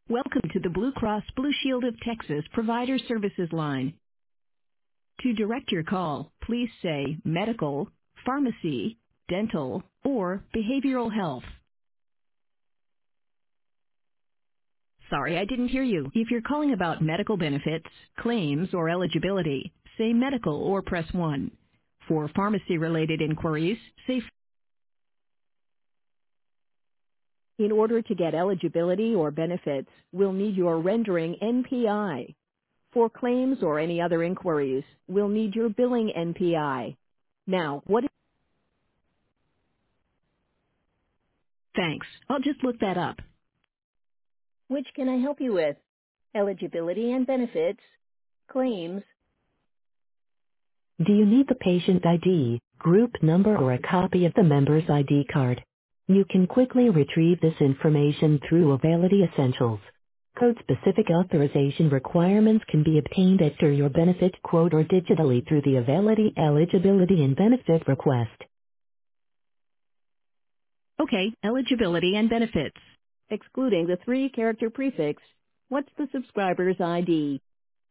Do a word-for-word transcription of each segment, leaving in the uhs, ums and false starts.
Welcome to the Blue Cross Blue Shield of Texas Provider Services line. To direct your call, please say medical, pharmacy, dental, or behavioral health. Sorry, I didn't hear you. If you're calling about medical benefits, claims, or eligibility, say medical or press one. For pharmacy-related inquiries, say in order to get eligibility or benefits, we'll need your rendering N P I. For claims or any other inquiries, we'll need your billing N P I. Now, what is... Thanks. I'll just look that up. Which can I help you with? Eligibility and benefits, claims. Do you need the patient I D, group number, or a copy of the member's I D card? You can quickly retrieve this information through Availity Essentials. Code-specific authorization requirements can be obtained after your benefit quote or digitally through the Availity Eligibility and Benefit Request. Okay, eligibility and benefits. Excluding the three-character prefix, what's the subscriber's I D?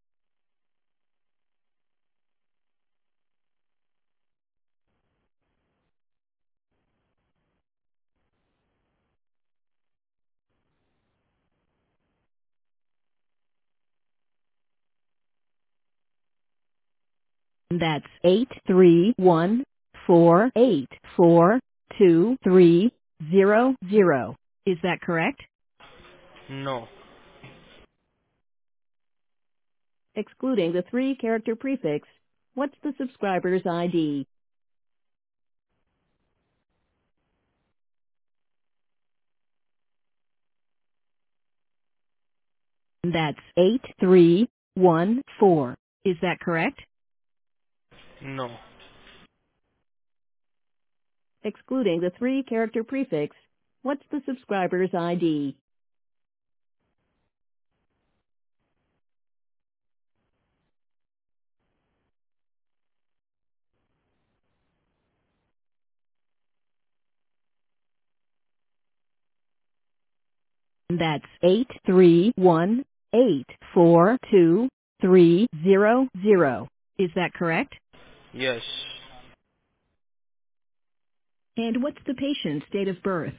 That's eight three one four eight four two three zero zero. Is that correct? No. Excluding the three-character prefix, what's the subscriber's I D? That's eight three one four. Is that correct? No. Excluding the three-character prefix, what's the subscriber's I D? That's eight three one eight four two three zero zero. Is that correct? Yes. And what's the patient's date of birth?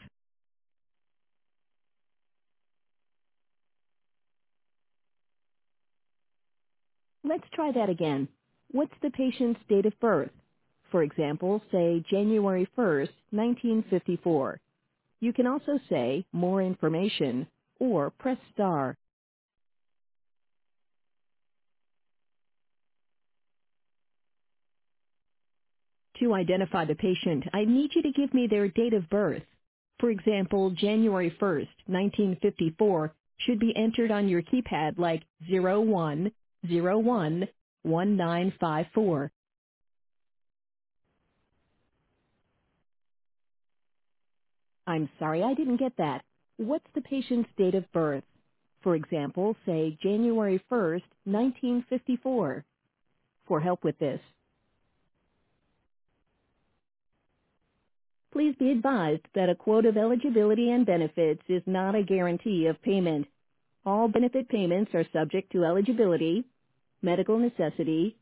Let's try that again. What's the patient's date of birth? For example, say January first, nineteen fifty-four. You can also say more information or press star. To identify the patient, I need you to give me their date of birth. For example, January first, nineteen fifty-four should be entered on your keypad like zero one zero one one nine five four. I'm sorry, I didn't get that. What's the patient's date of birth? For example, say January first, nineteen fifty-four. For help with this, please be advised that a quote of eligibility and benefits is not a guarantee of payment. All benefit payments are subject to eligibility, medical necessity,